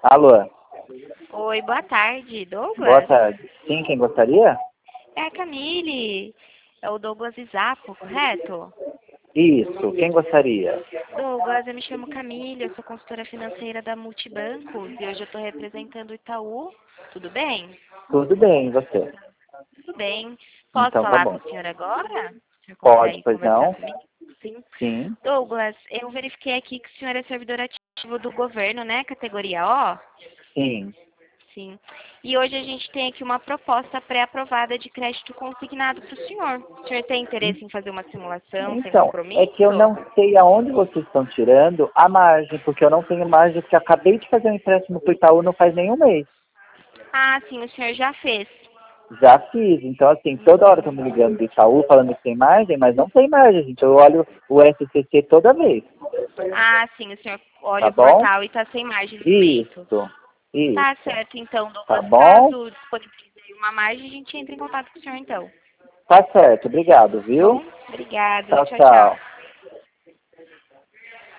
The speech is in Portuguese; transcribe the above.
Alô, Oi, boa tarde, boa Douglas? tarde. Sim, quem gostaria? É a Camille, é o Douglas Isapo, correto? Isso, quem gostaria? Douglas, eu me chamo Camille, eu sou consultora financeira da Multibancos e hoje eu estou representando o Itaú. Tudo bem? Tudo bem, e você? Tudo bem. Posso Então tá falar com bom. o senhor agora? O senhor Pode, consegue pois conversar não? comigo? Sim. Sim, Douglas, eu verifiquei aqui que o senhor é servidor ativo do governo, né? Categoria O? sim. Sim. E hoje a gente tem aqui uma proposta pré-aprovada de crédito consignado para o senhor. O senhor tem interesse em fazer uma simulação sem Então, é que eu compromisso? não sei aonde vocês estão tirando a margem, porque eu não tenho margem, porque eu acabei de fazer um empréstimo pro Itaú não faz nenhum mês. Ah, sim, o senhor já fez. Já fiz, então assim, toda hora estão me ligando do Itaú falando que tem margem, mas não tem margem, gente. Eu olho o SCC toda vez, Ah, sim, o senhor olha tá o bom? portal e está sem margem no momento. Isso, Tá isso. certo, então, Tá Douglas. bom? Caso disponibilize aí uma margem, a gente entra em contato com o senhor, então. Tá certo, obrigado, Tá viu? bom? Obrigado. Tchau, Tchau, tchau. tchau.